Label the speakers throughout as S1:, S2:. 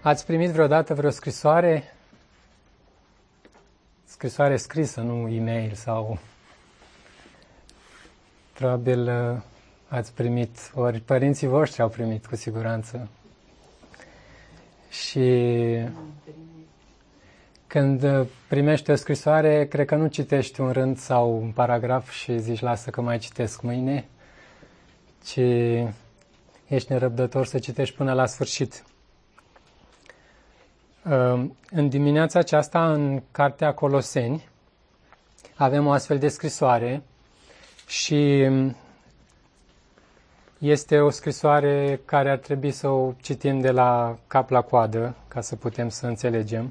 S1: Ați primit vreodată vreo scrisoare? Scrisoare scrisă, nu e-mail sau... Probabil ați primit, ori părinții voștri au primit cu siguranță. Și când primești o scrisoare, cred că nu citești un rând sau un paragraf și zici lasă că mai citesc mâine, ci ești nerăbdător să citești până la sfârșit. În dimineața aceasta, în Cartea Coloseni, avem o astfel de scrisoare și este o scrisoare care ar trebui să o citim de la cap la coadă, ca să putem să înțelegem.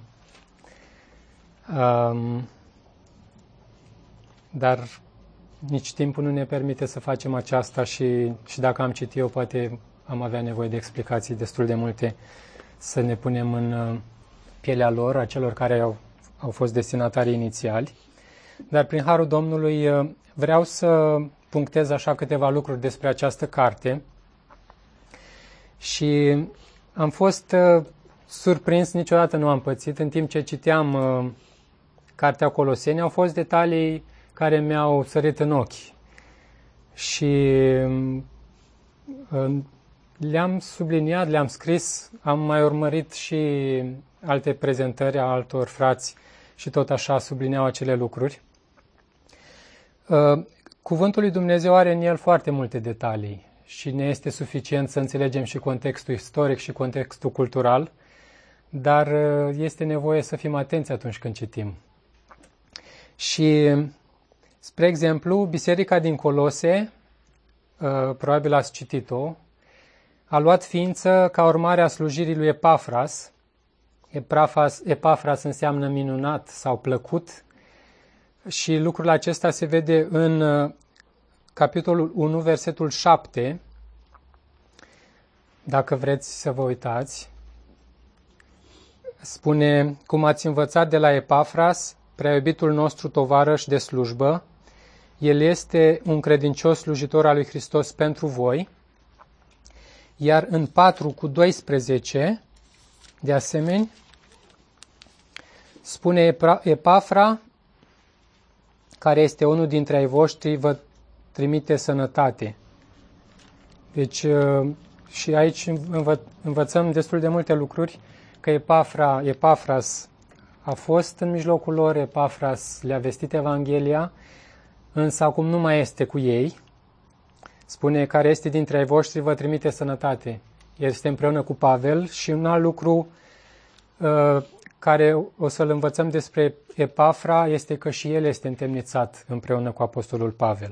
S1: Dar nici timpul nu ne permite să facem aceasta și dacă am citit eu, poate am avea nevoie de explicații destul de multe să ne punem în pielea lor, a celor care au fost destinatari inițiali. Dar prin harul Domnului vreau să punctez așa câteva lucruri despre această carte și am fost surprins, niciodată nu am pățit, în timp ce citeam Cartea Coloseni, au fost detalii care mi-au sărit în ochi și le-am subliniat, le-am scris, am mai urmărit și alte prezentări a altor frați și tot așa sublineau acele lucruri. Cuvântul lui Dumnezeu are în el foarte multe detalii și ne este suficient să înțelegem și contextul istoric și contextul cultural, dar este nevoie să fim atenți atunci când citim. Și, spre exemplu, Biserica din Colose, probabil ați citit-o, a luat ființă ca urmare a slujirii lui Epafras. Epafras înseamnă minunat sau plăcut și lucrul acesta se vede în capitolul 1, versetul 7, dacă vreți să vă uitați. Spune, cum ați învățat de la Epafras, prea iubitul nostru tovarăș de slujbă, el este un credincios slujitor al lui Hristos pentru voi. Iar în 4:12, de asemenea, spune Epafra, care este unul dintre ai voștri, vă trimite sănătate. Deci și aici învățăm destul de multe lucruri, că Epafras a fost în mijlocul lor, Epafras le-a vestit Evanghelia, însă acum nu mai este cu ei. Spune, care este dintre ai voștri, vă trimite sănătate. El este împreună cu Pavel și un alt lucru care o să-l învățăm despre Epafra este că și el este întemnițat împreună cu apostolul Pavel.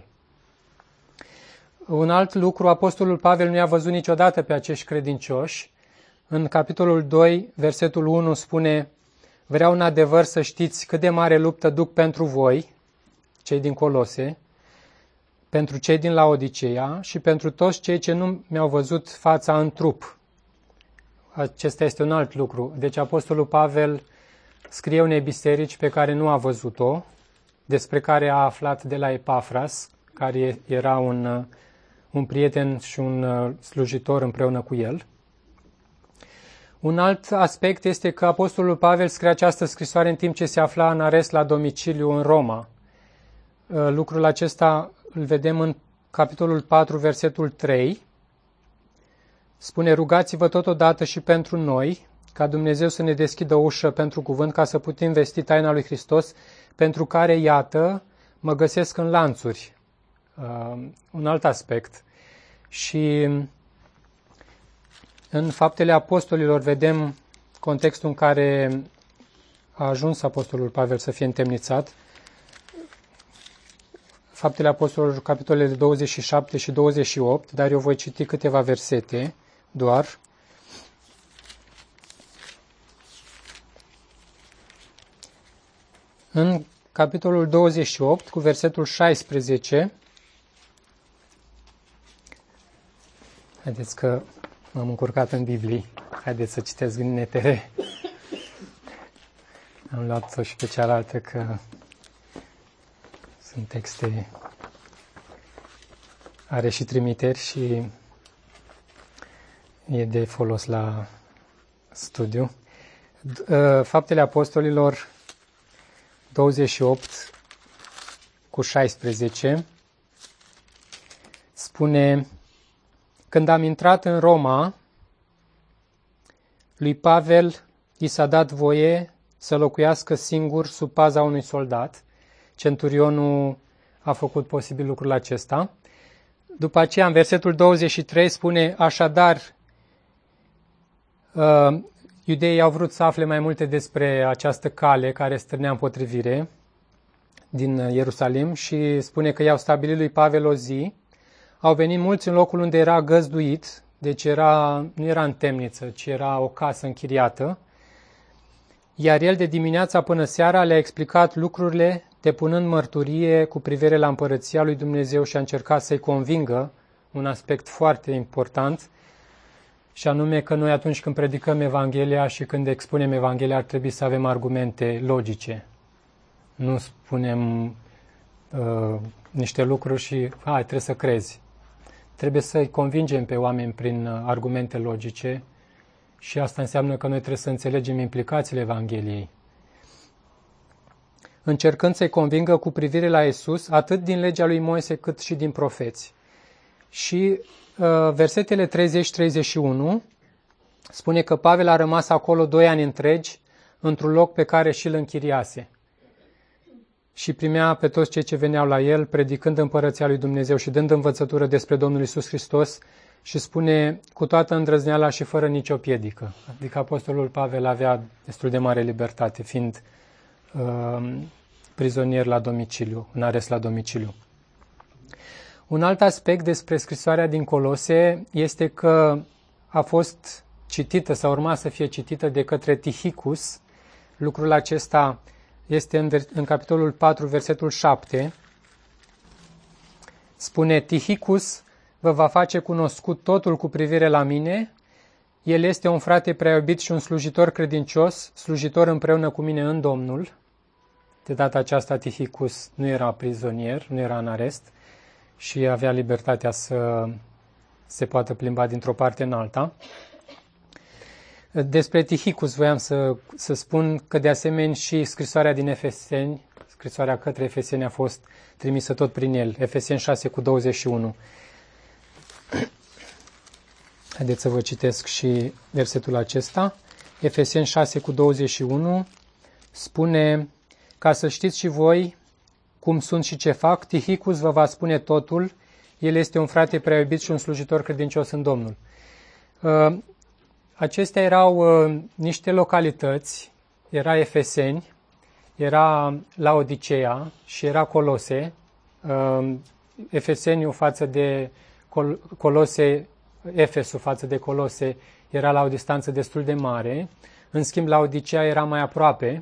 S1: Un alt lucru, apostolul Pavel nu i-a văzut niciodată pe acești credincioși. În capitolul 2, versetul 1 spune, vreau în adevăr să știți cât de mare luptă duc pentru voi, cei din Colose, pentru cei din Laodiceea și pentru toți cei ce nu mi-au văzut fața în trup. Acesta este un alt lucru. Deci apostolul Pavel scrie unei biserici pe care nu a văzut-o, despre care a aflat de la Epafras, care era un prieten și un slujitor împreună cu el. Un alt aspect este că apostolul Pavel scrie această scrisoare în timp ce se afla în arest la domiciliu în Roma. Lucrul acesta îl vedem în capitolul 4, versetul 3. Spune, rugați-vă totodată și pentru noi, ca Dumnezeu să ne deschidă o ușă pentru cuvânt, ca să putem vesti taina lui Hristos, pentru care, iată, mă găsesc în lanțuri. Un alt aspect. Și în Faptele Apostolilor vedem contextul în care a ajuns apostolul Pavel să fie întemnițat. Faptele Apostolilor, capitolele 27 și 28, dar eu voi citi câteva versete doar. În capitolul 28, cu versetul 16, haideți că m-am încurcat în Biblie, haideți să citesc în NTR. Am luat-o și pe cealaltă că sunt texte, are și trimiteri și e de folos la studiu. Faptele Apostolilor 28:16 spune: când am intrat în Roma, lui Pavel i s-a dat voie să locuiască singur sub paza unui soldat. Centurionul a făcut posibil lucrul acesta. După aceea, în versetul 23 spune: așadar, iudeii au vrut să afle mai multe despre această cale care stârnea împotrivire din Ierusalim și spune că i-au stabilit lui Pavel o zi. Au venit mulți în locul unde era găzduit, deci nu era în temniță, ci era o casă închiriată. Iar el de dimineața până seara le-a explicat lucrurile, depunând mărturie cu privire la împărăția lui Dumnezeu și a încercat să-i convingă un aspect foarte important, și anume că noi atunci când predicăm Evanghelia și când expunem Evanghelia ar trebui să avem argumente logice. Nu spunem niște lucruri și trebuie să crezi. Trebuie să-i convingem pe oameni prin argumente logice și asta înseamnă că noi trebuie să înțelegem implicațiile Evangheliei. Încercând să-i convingă cu privire la Iisus, atât din legea lui Moise cât și din profeți. Și versetele 30-31 spune că Pavel a rămas acolo 2 ani întregi, într-un loc pe care și-l închiriase. Și primea pe toți cei ce veneau la el, predicând împărăția lui Dumnezeu și dând învățătură despre Domnul Iisus Hristos, și spune cu toată îndrăzneala și fără nicio piedică. Adică apostolul Pavel avea destul de mare libertate, fiind prizonier la domiciliu, în arest la domiciliu. Un alt aspect despre scrisoarea din Colose este că a fost citită sau urma să fie citită de către Tychicus. Lucrul acesta este în capitolul 4, versetul 7. Spune: Tychicus vă va face cunoscut totul cu privire la mine. El este un frate prea iubit și un slujitor credincios, slujitor împreună cu mine în Domnul. De data aceasta Tychicus nu era prizonier, nu era în arest și avea libertatea să se poată plimba dintr-o parte în alta. Despre Tychicus voiam să spun că de asemenea și scrisoarea din Efeseni, scrisoarea către Efeseni a fost trimisă tot prin el, Efeseni 6:21. Haideți să vă citesc și versetul acesta. Efeseni 6:21 spune: ca să știți și voi cum sunt și ce fac, Tychicus vă va spune totul. El este un frate prea iubit și un slujitor credincios în Domnul. Acestea erau niște localități, era Efeseni, era Laodicea și era Colose. Efeseniu față de Colose, Efesul față de Colose era la o distanță destul de mare. În schimb, Laodicea era mai aproape.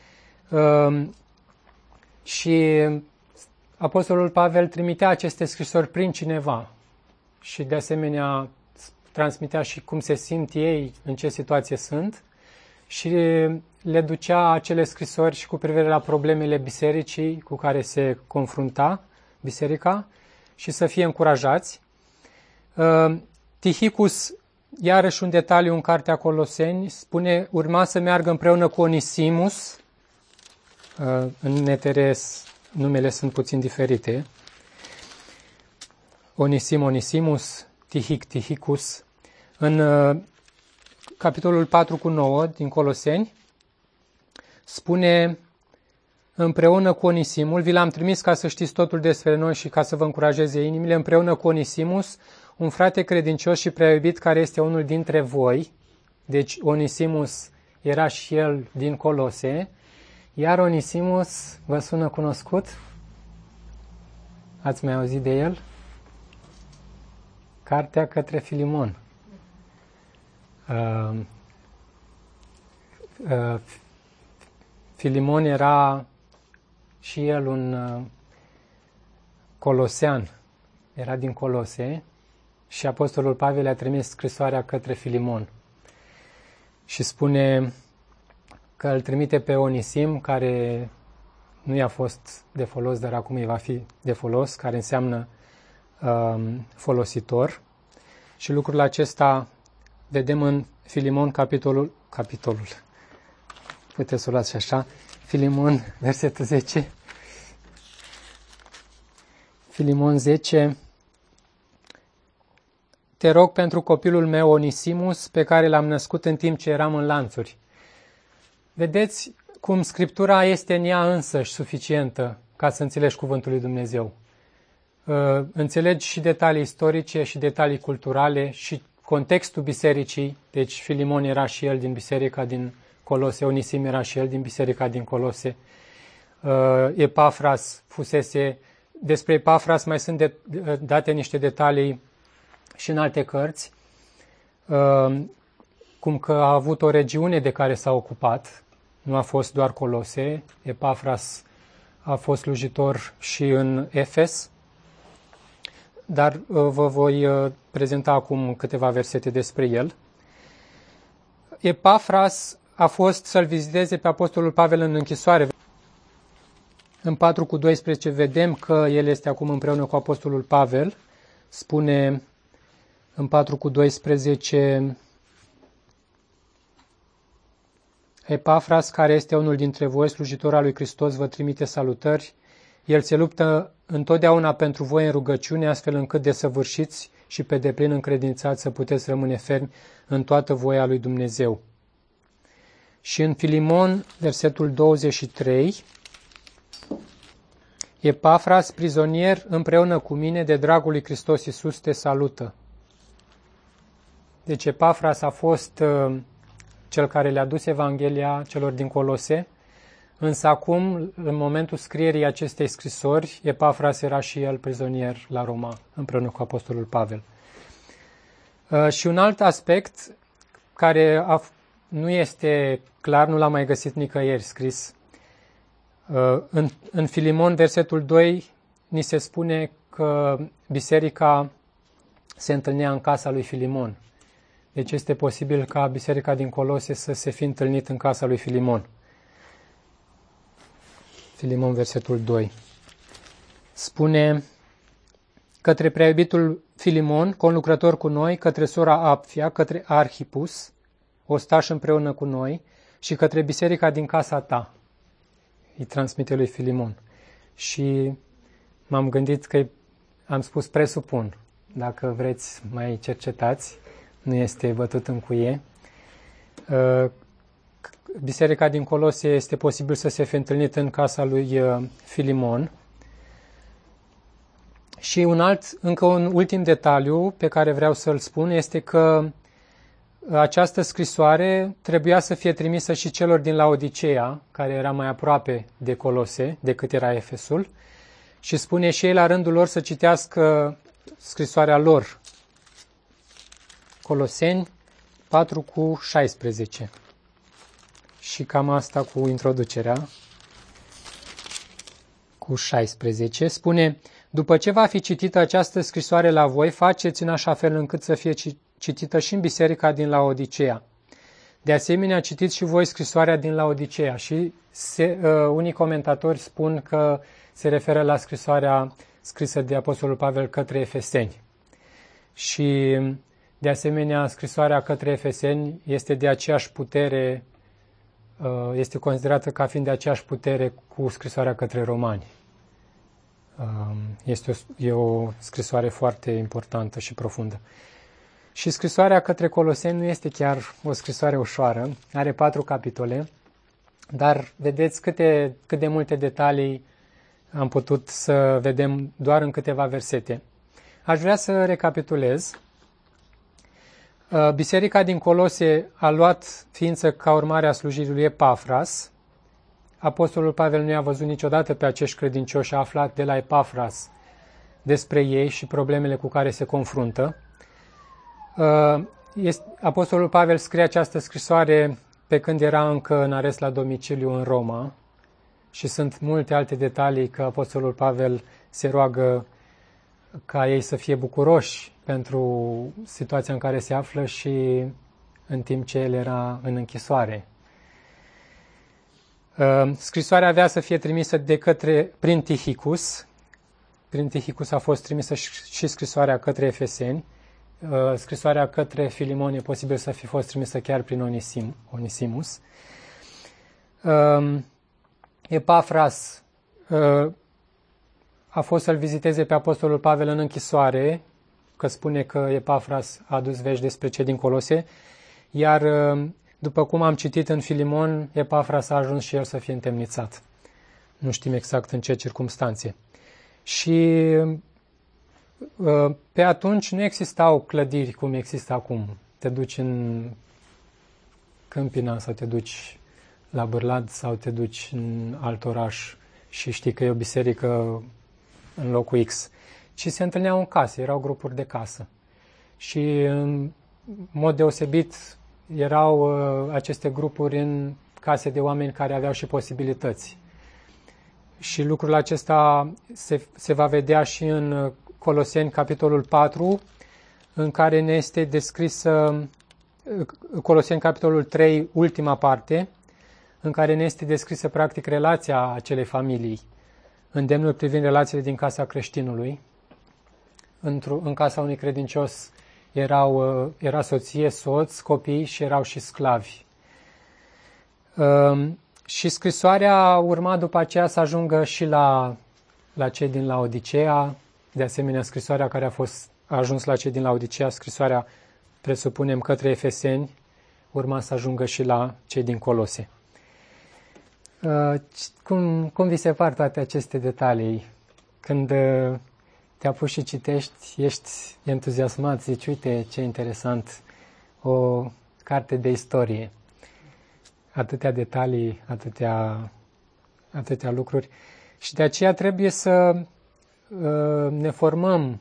S1: Și apostolul Pavel trimitea aceste scrisori prin cineva și de asemenea transmitea și cum se simt ei, în ce situație sunt, și le ducea acele scrisori și cu privire la problemele bisericii cu care se confrunta biserica și să fie încurajați. Tychicus, iarăși un detaliu în cartea Coloseni, spune: urma să meargă împreună cu Onisimus. În Neteres numele sunt puțin diferite. Onisimus, Tychicus. În capitolul 4:9 din Coloseni spune: împreună cu Onisimul, vi l-am trimis ca să știți totul despre noi și ca să vă încurajeze inimile, împreună cu Onisimus, un frate credincios și prea iubit care este unul dintre voi. Deci Onisimus era și el din Colose. Iar Onisimus vă sună cunoscut? Ați mai auzit de el? Cartea către Filimon. Filimon era și el un colosean. Era din Colose și apostolul Pavel a trimis scrisoarea către Filimon. Și spune că îl trimite pe Onisim, care nu i-a fost de folos, dar acum îi va fi de folos, care înseamnă folositor. Și lucrul acesta vedem în Filimon, capitolul. Puteți să o luați și așa. Filimon, versetul 10. Filimon 10. Te rog pentru copilul meu Onisimus, pe care l-am născut în timp ce eram în lanțuri. Vedeți cum Scriptura este în ea însăși suficientă ca să înțelegi cuvântul lui Dumnezeu. Înțelegi și detalii istorice și detalii culturale și contextul bisericii. Deci Filimon era și el din biserica din Colose, Onisim era și el din biserica din Colose. Epafras fusese... Despre Epafras mai sunt date niște detalii și în alte cărți, cum că a avut o regiune de care s-a ocupat, nu a fost doar Colose. Epafras a fost slujitor și în Efes, dar vă voi prezenta acum câteva versete despre el. Epafras a fost să-l viziteze pe Apostolul Pavel în închisoare. În 4:12 vedem că el este acum împreună cu Apostolul Pavel. Spune în 4:12: Epafras, care este unul dintre voi, slujitor al lui Hristos, vă trimite salutări. El se luptă întotdeauna pentru voi în rugăciune, astfel încât desăvârșiți și pe deplin încredințați să puteți rămâne fermi în toată voia lui Dumnezeu. Și în Filimon, versetul 23, Epafras, prizonier împreună cu mine de dragul lui Hristos Iisus, te salută. Deci Epafras a fost cel care le-a dus Evanghelia celor din Colose, însă acum, în momentul scrierii acestei scrisori, Epafras era și el prizonier la Roma, împreună cu Apostolul Pavel. Și un alt aspect care nu este clar, nu l-am mai găsit nicăieri scris. În Filimon, versetul 2, ni se spune că biserica se întâlnea în casa lui Filimon. Deci este posibil ca biserica din Colose să se fi întâlnit în casa lui Filimon. Filimon, versetul 2. Spune: către preiubitul Filimon, conlucrător cu noi, către sora Apfia, către Arhipus, ostaș împreună cu noi, și către biserica din casa ta. Îi transmite lui Filimon. Și m-am gândit că am spus presupun. Dacă vreți, mai cercetați. Nu este bătut în cuie. Biserica din Colose este posibil să se fi întâlnit în casa lui Filimon. Și încă un ultim detaliu pe care vreau să-l spun este că această scrisoare trebuia să fie trimisă și celor din Laodiceea, care era mai aproape de Colose decât era Efesul, și spune și ei la rândul lor să citească scrisoarea lor. Coloseni 4:16. Și cam asta cu introducerea. Cu 16 spune: după ce va fi citită această scrisoare la voi, faceți în așa fel încât să fie citită și în biserica din Laodiceea. De asemenea, citiți și voi scrisoarea din Laodiceea. Și unii comentatori spun că se referă la scrisoarea scrisă de Apostolul Pavel către Efeseni. Și de asemenea, scrisoarea către Efeseni este de aceeași putere, este considerată ca fiind de aceeași putere cu scrisoarea către Romani. E o scrisoare foarte importantă și profundă. Și scrisoarea către Coloseni nu este chiar o scrisoare ușoară, are 4 capitole, dar vedeți cât de multe detalii am putut să vedem doar în câteva versete. Aș vrea să recapitulez. Biserica din Colose a luat ființă ca urmare a slujirii lui Epafras. Apostolul Pavel nu i-a văzut niciodată pe acești credincioși, a aflat de la Epafras despre ei și problemele cu care se confruntă. Apostolul Pavel scrie această scrisoare pe când era încă în arest la domiciliu în Roma și sunt multe alte detalii că Apostolul Pavel se roagă ca ei să fie bucuroși pentru situația în care se află și în timp ce el era în închisoare. Scrisoarea avea să fie trimisă prin Tihicus. Prin Tihicus a fost trimisă și scrisoarea către Efeseni. scrisoarea către Filimon e posibil să fi fost trimisă chiar prin Onisimus. Epafras a fost să-l viziteze pe Apostolul Pavel în închisoare, că spune că Epafras a adus vești despre cei din Colose, iar după cum am citit în Filimon, Epafras a ajuns și el să fie întemnițat. Nu știm exact în ce circumstanțe. Și pe atunci nu existau clădiri cum există acum. Te duci în Câmpina sau te duci la Bârlad sau te duci în alt oraș și știi că e o biserică în locul X. Ci se întâlneau în case, erau grupuri de casă. Și în mod deosebit erau aceste grupuri în case de oameni care aveau și posibilități. Și lucrul acesta se va vedea și în Coloseni, capitolul 4, în care ne este descrisă, Coloseni, capitolul 3, ultima parte, în care ne este descrisă practic relația acelei familii, îndemnul privind relațiile din casa creștinului. În casa unui credincios era soție, soț, copii și erau și sclavi. Și scrisoarea urma după aceea să ajungă și la cei din Laodicea. De asemenea, scrisoarea care a ajuns la cei din Laodicea, scrisoarea, presupunem, către Efeseni, urma să ajungă și la cei din Colose. Cum vi se par toate aceste detalii? Când te apuci și citești, ești entuziasmat, zici, uite ce interesant, o carte de istorie. Atâtea detalii, atâtea lucruri. Și de aceea trebuie să ne formăm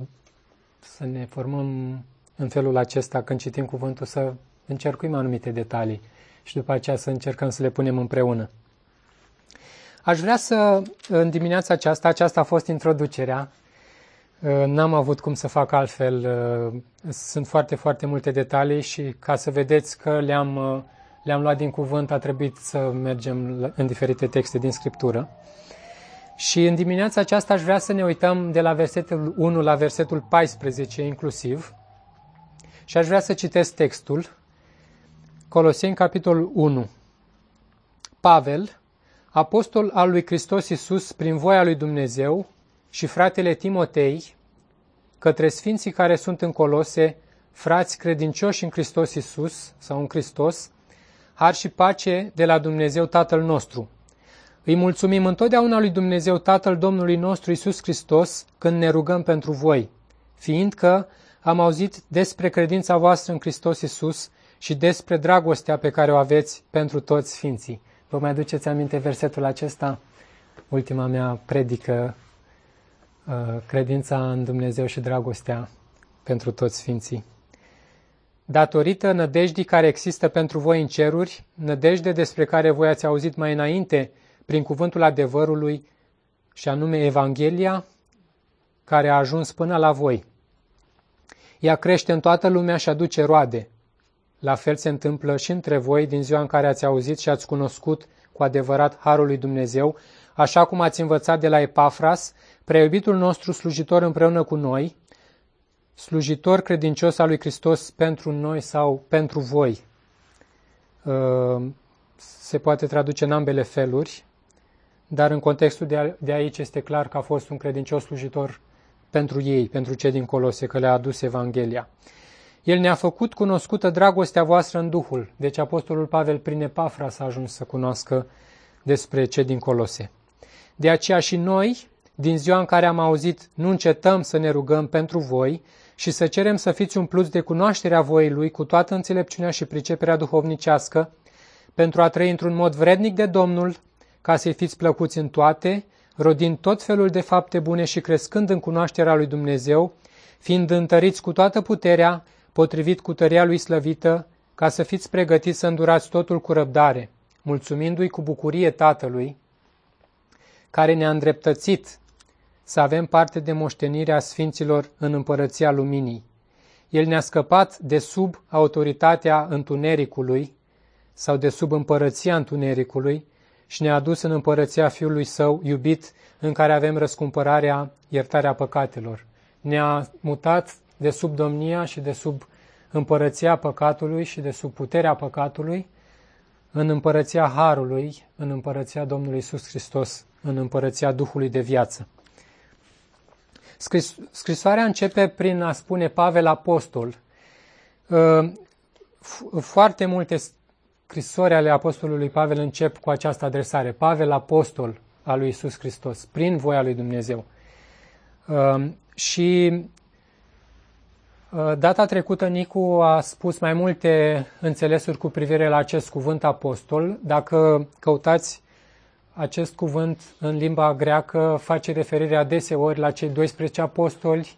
S1: în felul acesta când citim cuvântul, să încercuim anumite detalii și după aceea să încercăm să le punem împreună. Aș vrea în dimineața aceasta a fost introducerea. N-am avut cum să fac altfel. Sunt foarte, foarte multe detalii și ca să vedeți că le-am luat din cuvânt, a trebuit să mergem în diferite texte din Scriptură. Și în dimineața aceasta aș vrea să ne uităm de la versetul 1 la versetul 14 inclusiv. Și aș vrea să citesc textul. Coloseni, capitolul 1. Pavel, apostol al lui Hristos Iisus prin voia lui Dumnezeu, și fratele Timotei, către sfinții care sunt în Colose, frați credincioși în Hristos Iisus sau în Hristos, har și pace de la Dumnezeu Tatăl nostru. Îi mulțumim întotdeauna lui Dumnezeu Tatăl Domnului nostru Iisus Hristos când ne rugăm pentru voi, fiindcă am auzit despre credința voastră în Hristos Iisus și despre dragostea pe care o aveți pentru toți sfinții. Vă mai aduceți aminte versetul acesta? Ultima mea predică, credința în Dumnezeu și dragostea pentru toți sfinții. Datorită nădejdii care există pentru voi în ceruri, nădejde despre care voi ați auzit mai înainte prin cuvântul adevărului, și anume Evanghelia, care a ajuns până la voi. Ea crește în toată lumea și aduce roade. La fel se întâmplă și între voi din ziua în care ați auzit și ați cunoscut cu adevărat harul lui Dumnezeu, așa cum ați învățat de la Epafras, preiubitul nostru slujitor împreună cu noi, slujitor credincios al lui Hristos pentru noi sau pentru voi. Se poate traduce în ambele feluri, dar în contextul de aici este clar că a fost un credincios slujitor pentru ei, pentru cei din Colose, că le-a adus Evanghelia. El ne-a făcut cunoscută dragostea voastră în Duhul. Deci Apostolul Pavel prin Epafra s-a ajuns să cunoască despre cei din Colose. De aceea și noi, din ziua în care am auzit, nu încetăm să ne rugăm pentru voi și să cerem să fiți umpluți de cunoașterea voii Lui cu toată înțelepciunea și priceperea duhovnicească, pentru a trăi într-un mod vrednic de Domnul, ca să-i fiți plăcuți în toate, rodind tot felul de fapte bune și crescând în cunoașterea lui Dumnezeu, fiind întăriți cu toată puterea, potrivit cu tăria Lui slăvită, ca să fiți pregătiți să îndurați totul cu răbdare, mulțumindu-i cu bucurie Tatălui, care ne-a îndreptățit să avem parte de moștenirea sfinților în împărăția luminii. El ne-a scăpat de sub autoritatea întunericului sau de sub împărăția întunericului și ne-a adus în împărăția Fiului Său iubit, în care avem răscumpărarea, iertarea păcatelor. Ne-a mutat de sub domnia și de sub împărăția păcatului și de sub puterea păcatului, în împărăția Harului, în împărăția Domnului Iisus Hristos, în împărăția Duhului de viață. Scrisoarea începe prin a spune Pavel apostol. Foarte multe scrisori ale apostolului Pavel încep cu această adresare. Pavel apostol al lui Iisus Hristos, prin voia lui Dumnezeu. Și data trecută Nicu a spus mai multe înțelesuri cu privire la acest cuvânt apostol. Dacă căutați acest cuvânt în limba greacă, face referire adeseori la cei 12 apostoli,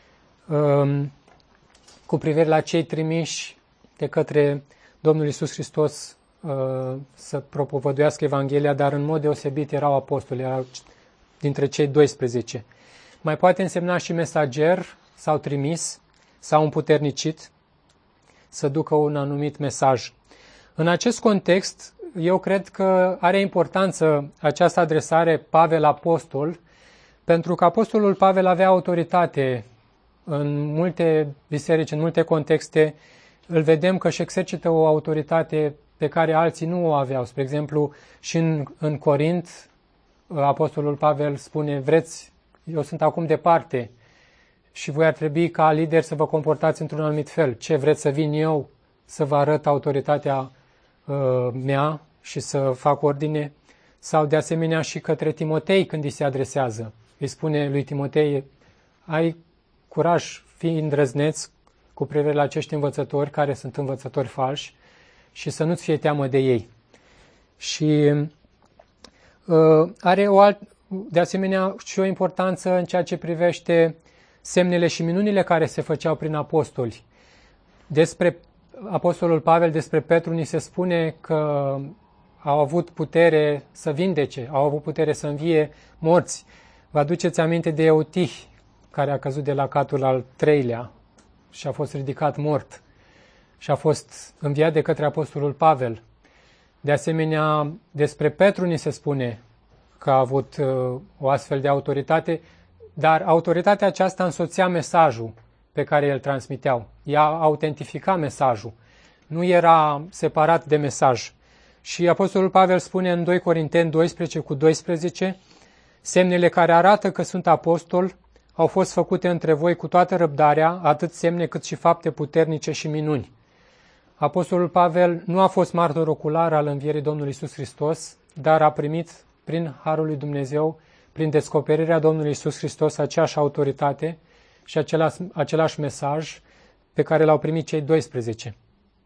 S1: cu privire la cei trimiși de către Domnul Iisus Hristos să propovăduiască Evanghelia, dar în mod deosebit erau apostoli, erau dintre cei 12. Mai poate însemna și mesager sau trimis sau împuternicit să ducă un anumit mesaj. În acest context, eu cred că are importanță această adresare Pavel apostol, pentru că apostolul Pavel avea autoritate în multe biserici, în multe contexte. Îl vedem că își exercită o autoritate pe care alții nu o aveau. Spre exemplu, și în Corint, apostolul Pavel spune, vreți, eu sunt acum departe și voi ar trebui ca lider să vă comportați într-un anumit fel. Ce vreți să vin eu să vă arăt autoritatea mea și să fac ordine? Sau de asemenea și către Timotei când îi se adresează. Îi spune lui Timotei, ai curaj, fii îndrăzneț cu privire la acești învățători care sunt învățători falși și să nu-ți fie teamă de ei. Și are de asemenea și o importanță în ceea ce privește semnele și minunile care se făceau prin apostoli. Despre apostolul Pavel, despre Petru, ni se spune că au avut putere să vindece, au avut putere să învie morți. Vă aduceți aminte de Eutih, care a căzut de la catul al 3-lea și a fost ridicat mort și a fost înviat de către apostolul Pavel. De asemenea, despre Petru ni se spune că a avut o astfel de autoritate, dar autoritatea aceasta însoțea mesajul pe care îl transmiteau. Ea autentifica mesajul, nu era separat de mesaj. Și apostolul Pavel spune în 2 Corinteni 12:12, semnele care arată că sunt apostol au fost făcute între voi cu toată răbdarea, atât semne cât și fapte puternice și minuni. Apostolul Pavel nu a fost martor ocular al învierii Domnului Iisus Hristos, dar a primit prin harul lui Dumnezeu, prin descoperirea Domnului Iisus Hristos, aceeași autoritate și același mesaj pe care l-au primit cei 12.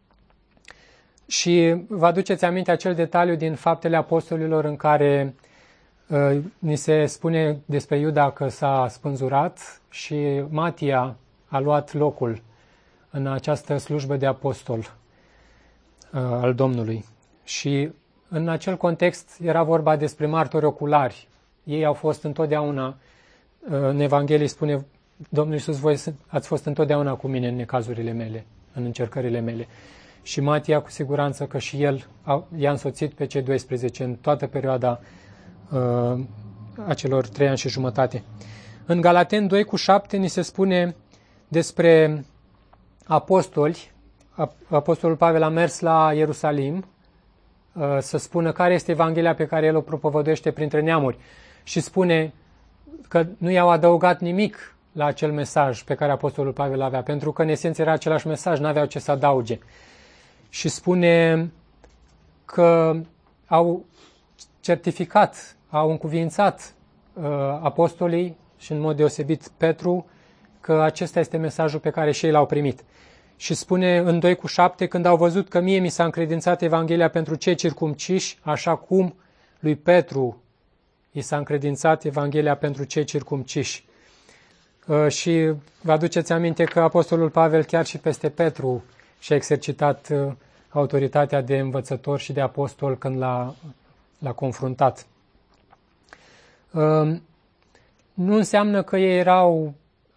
S1: Și vă aduceți aminte acel detaliu din Faptele Apostolilor în care ni se spune despre Iuda că s-a spânzurat și Matia a luat locul în această slujbă de apostol al Domnului. Și în acel context era vorba despre martori oculari. Ei au fost întotdeauna, în Evanghelie spune Domnul Iisus, voi ați fost întotdeauna cu mine în necazurile mele, în încercările mele. Și Matia, cu siguranță că și el i-a însoțit pe cei 12 în toată perioada acelor 3 ani și jumătate. În Galateni 2:7 ni se spune despre apostoli. Apostolul Pavel a mers la Ierusalim să spună care este Evanghelia pe care el o propovăduiește printre neamuri. Și spune că nu i-au adăugat nimic la acel mesaj pe care apostolul Pavel avea, pentru că în esență era același mesaj, n-aveau ce să adauge. Și spune că au certificat, au încuviințat apostolii și în mod deosebit Petru că acesta este mesajul pe care și ei l-au primit. Și spune în 2:7, când au văzut că mie mi s-a încredințat Evanghelia pentru cei circumciși, așa cum lui Petru i s-a încredințat Evanghelia pentru cei circumciși. Și vă aduceți aminte că apostolul Pavel chiar și peste Petru și-a exercitat autoritatea de învățător și de apostol când l-a confruntat. Nu înseamnă că ei erau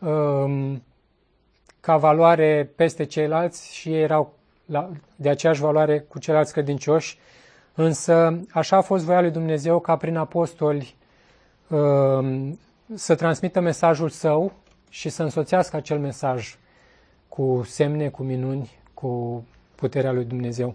S1: ca valoare peste ceilalți și ei erau de aceeași valoare cu ceilalți credincioși, însă așa a fost voia lui Dumnezeu ca prin apostoli să transmită mesajul său și să însoțească acel mesaj cu semne, cu minuni, cu puterea lui Dumnezeu.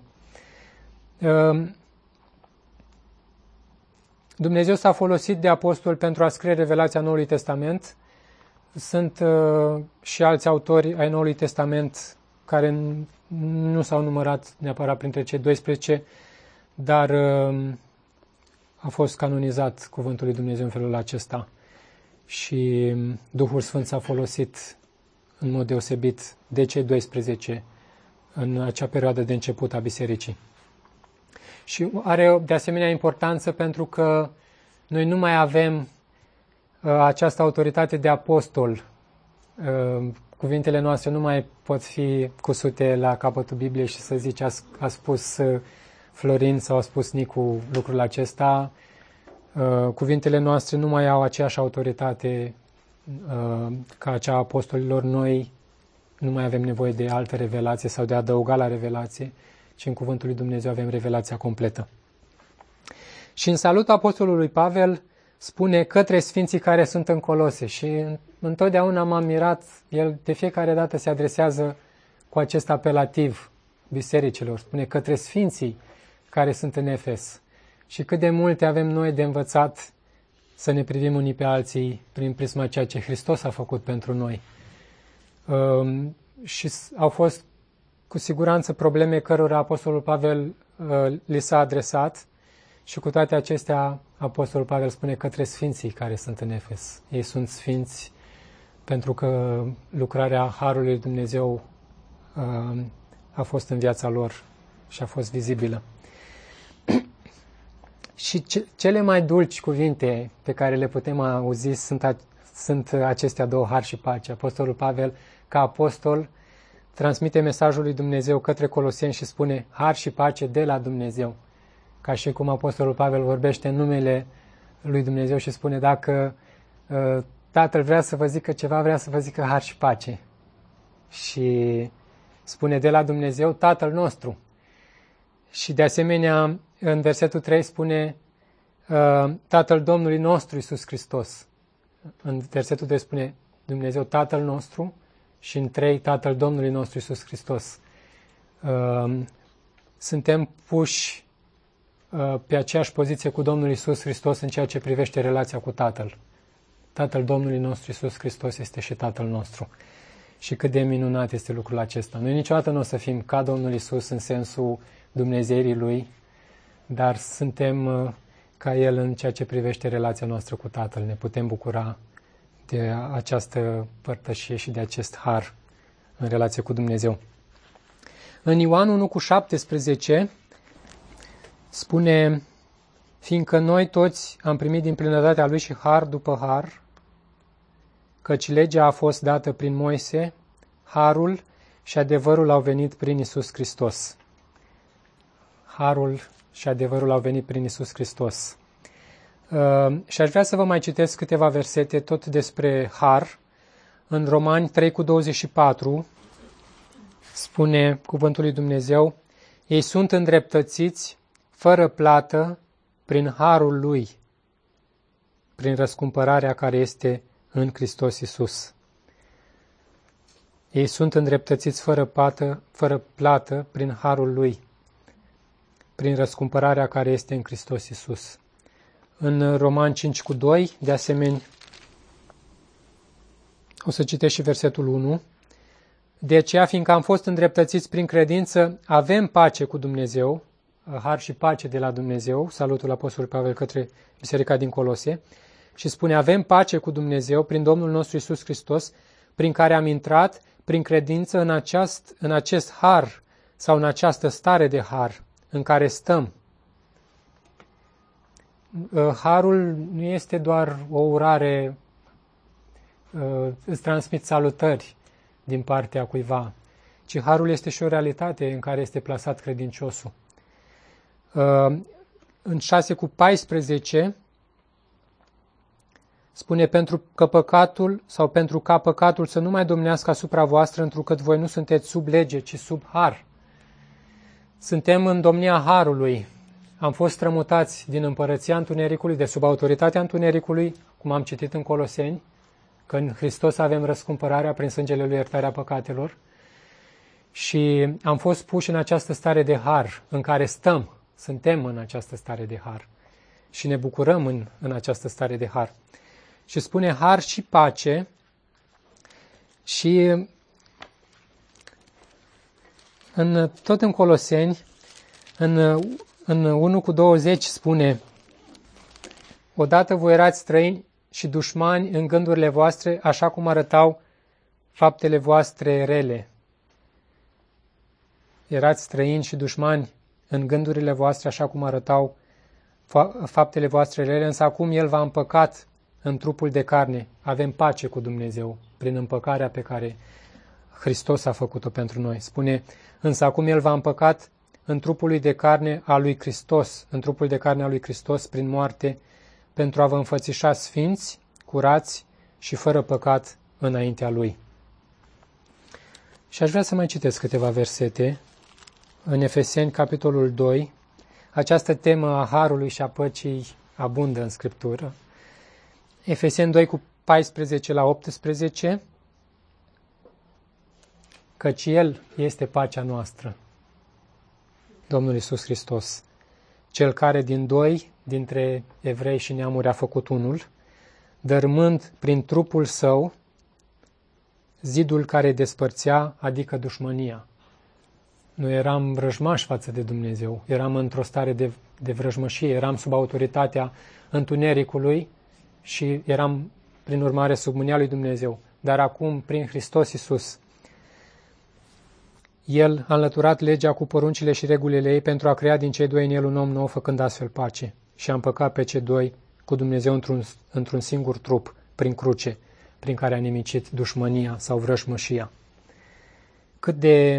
S1: Dumnezeu s-a folosit de apostol pentru a scrie revelația Noului Testament. Sunt și alți autori ai Noului Testament care nu s-au numărat neapărat printre cei 12, dar a fost canonizat cuvântul lui Dumnezeu în felul acesta. Și Duhul Sfânt s-a folosit în mod deosebit de cei 12 în acea perioadă de început a bisericii. Și are de asemenea importanță pentru că noi nu mai avem această autoritate de apostol. Cuvintele noastre nu mai pot fi cusute la capătul Bibliei și să zici a spus Florin sau a spus Nicu lucrul acesta. Cuvintele noastre nu mai au aceeași autoritate ca cea a apostolilor. Noi nu mai avem nevoie de alte revelații sau de a adăuga la revelație, ci în cuvântul lui Dumnezeu avem revelația completă. Și în salutul apostolului Pavel spune către sfinții care sunt în Colose și întotdeauna m-am mirat, el de fiecare dată se adresează cu acest apelativ bisericilor, spune către sfinții care sunt în Efes. Și cât de multe avem noi de învățat să ne privim unii pe alții prin prisma ceea ce Hristos a făcut pentru noi. Și au fost cu siguranță probleme cărora apostolul Pavel li s-a adresat și cu toate acestea apostolul Pavel spune către sfinții care sunt în Efes. Ei sunt sfinți pentru că lucrarea Harului lui Dumnezeu a fost în viața lor și a fost vizibilă. Și cele mai dulci cuvinte pe care le putem auzi sunt acestea două, har și pace. Apostolul Pavel, ca apostol, transmite mesajul lui Dumnezeu către Coloseni și spune har și pace de la Dumnezeu. Ca și cum apostolul Pavel vorbește în numele lui Dumnezeu și spune dacă Tatăl vrea să vă zică ceva, vrea să vă zică har și pace. Și spune de la Dumnezeu Tatăl nostru. Și de asemenea, în versetul 3 spune Tatăl Domnului nostru Iisus Hristos. În versetul 2 spune Dumnezeu Tatăl nostru și în 3 Tatăl Domnului nostru Iisus Hristos. Suntem puși pe aceeași poziție cu Domnul Iisus Hristos în ceea ce privește relația cu Tatăl. Tatăl Domnului nostru Iisus Hristos este și Tatăl nostru. Și cât de minunat este lucrul acesta. Noi niciodată nu o să fim ca Domnul Iisus în sensul Dumnezeirii Lui, dar suntem ca El în ceea ce privește relația noastră cu Tatăl. Ne putem bucura de această părtășie și de acest har în relație cu Dumnezeu. În Ioan 1:17 spune, fiindcă noi toți am primit din plinătatea Lui și har după har, căci legea a fost dată prin Moise, harul și adevărul au venit prin Iisus Hristos. Harul și adevărul au venit prin Iisus Hristos. Și aș vrea să vă mai citesc câteva versete tot despre har. În Romani 3:24 spune cuvântul lui Dumnezeu, ei sunt îndreptățiți fără plată prin harul Lui, prin răscumpărarea care este în Hristos Iisus. Ei sunt îndreptățiți fără plată prin harul Lui, prin răscumpărarea care este în Hristos Iisus. În Roman 5:2, de asemenea, o să citesc și versetul 1. De aceea, fiindcă am fost îndreptățiți prin credință, avem pace cu Dumnezeu, har și pace de la Dumnezeu, salutul apostolului Pavel către biserica din Colose, și spune, avem pace cu Dumnezeu prin Domnul nostru Iisus Hristos, prin care am intrat prin credință în acest har sau în această stare de har în care stăm. Harul nu este doar o urare, îți transmit salutări din partea cuiva, ci harul este și o realitate în care este plasat credinciosul. În 6:14 spune pentru ca păcatul să nu mai domnească asupra voastră, întrucât voi nu sunteți sub lege, ci sub har. Suntem în domnia harului. Am fost strămutați din împărăția întunericului, de sub autoritatea întunericului, cum am citit în Coloseni, că în Hristos avem răscumpărarea prin sângele Lui, iertarea păcatelor, Și am fost puși în această stare de har în care suntem în această stare de har și ne bucurăm în această stare de har. Și spune har și pace și tot în Coloseni, în 1:20 spune: odată voi erați străini și dușmani în gândurile voastre, așa cum arătau faptele voastre rele. Erați străini și dușmani în gândurile voastre, așa cum arătau faptele voastre rele, însă acum El v-a împăcat în trupul de carne. Avem pace cu Dumnezeu prin împăcarea pe care Hristos a făcut-o pentru noi. Spune, însă acum El v-a împăcat în trupul de carne a lui Hristos, în trupul de carne a lui Hristos prin moarte, pentru a vă înfățișa sfinți, curați și fără păcat înaintea Lui. Și aș vrea să mai citesc câteva versete în Efeseni, capitolul 2. Această temă a harului și a păcii abundă în Scriptură. Efeseni 2:14-18, căci El este pacea noastră, Domnul Iisus Hristos, Cel care dintre evrei și neamuri a făcut unul, dărâmând prin trupul Său zidul care despărțea, adică dușmânia. Noi eram vrăjmași față de Dumnezeu, eram într-o stare de vrăjmășie, eram sub autoritatea întunericului și eram, prin urmare, sub mânia lui Dumnezeu. Dar acum, prin Hristos Iisus, El a înlăturat legea cu poruncile și regulile ei pentru a crea din cei doi în El un om nou, făcând astfel pace. Și a împăcat pe cei doi cu Dumnezeu într-un singur trup, prin cruce, prin care a nimicit dușmânia sau vrăjmășia. Cât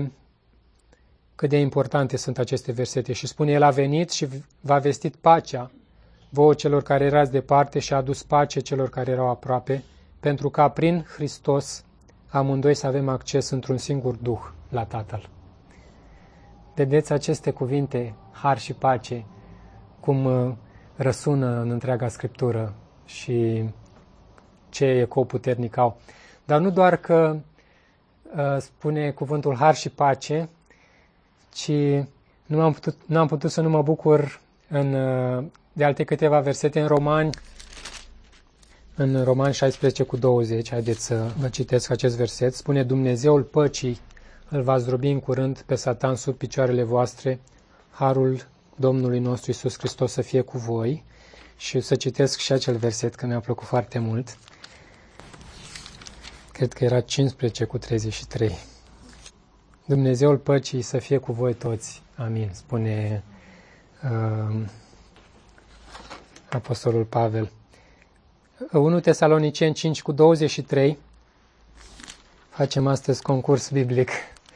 S1: de importante sunt aceste versete. Și spune, El a venit și v-a vestit pacea vouă celor care erați departe și a adus pace celor care erau aproape, pentru ca prin Hristos amândoi să avem acces într-un singur Duh la Tatăl. Vedeți aceste cuvinte, har și pace, cum răsună în întreaga Scriptură și ce ecou puternic au. Dar nu doar că spune cuvântul har și pace, ci nu am putut să nu mă bucur de alte câteva versete în Romani 16:20. Haideți să vă citesc acest verset. Spune, Dumnezeul păcii îl va zdrobi în curând pe Satan sub picioarele voastre, harul Domnului nostru Iisus Hristos să fie cu voi. Și să citesc și acel verset, că mi-a plăcut foarte mult. Cred că era 15:33. Dumnezeul păcii să fie cu voi toți. Amin, spune Apostolul Pavel. 1 Tesaloniceni 5:23. Facem astăzi concurs biblic.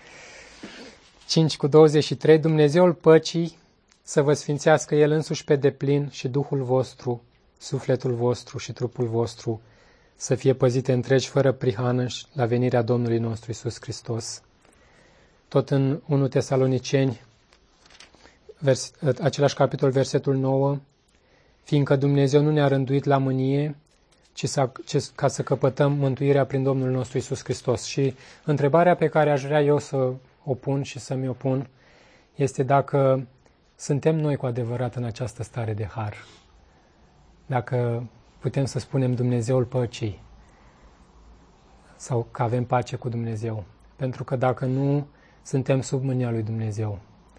S1: 5:23. Dumnezeul păcii să vă sfințească El însuși pe deplin și Duhul vostru, sufletul vostru și trupul vostru să fie păzite întregi fără prihană la venirea Domnului nostru Iisus Hristos. Tot în 1 Tesaloniceni, același capitol, versetul 9, fiindcă Dumnezeu nu ne-a rânduit la mânie, ca să căpătăm mântuirea prin Domnul nostru Iisus Hristos. Și întrebarea pe care aș vrea eu să o pun și să mi-o pun este dacă suntem noi cu adevărat în această stare de har. Dacă putem să spunem Dumnezeul păcii sau că avem pace cu Dumnezeu. Pentru că dacă nu, suntem sub mânia lui Dumnezeu.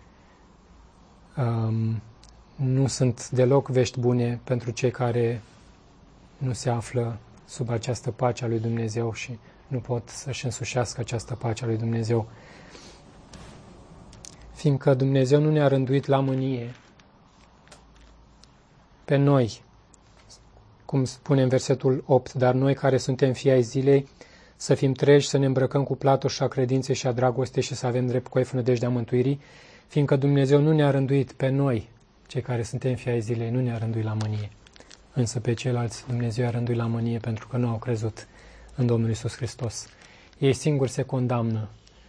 S1: Nu sunt deloc vești bune pentru cei care nu se află sub această pace a lui Dumnezeu și nu pot să-și însușească această pace a lui Dumnezeu. Fiindcă Dumnezeu nu ne-a rânduit la mânie pe noi, cum spune în versetul 8, dar noi care suntem fii ai zilei, să fim treji, să ne îmbrăcăm cu platoșa credinței și a dragostei și să avem drept coif nădejdea mântuirii, fiindcă Dumnezeu nu ne-a rânduit pe noi, cei care suntem fii ai zilei, nu ne-a rânduit la mânie. Însă pe ceilalți Dumnezeu a rânduit la mânie pentru că nu au crezut în Domnul Iisus Hristos. Ei singuri se condamnă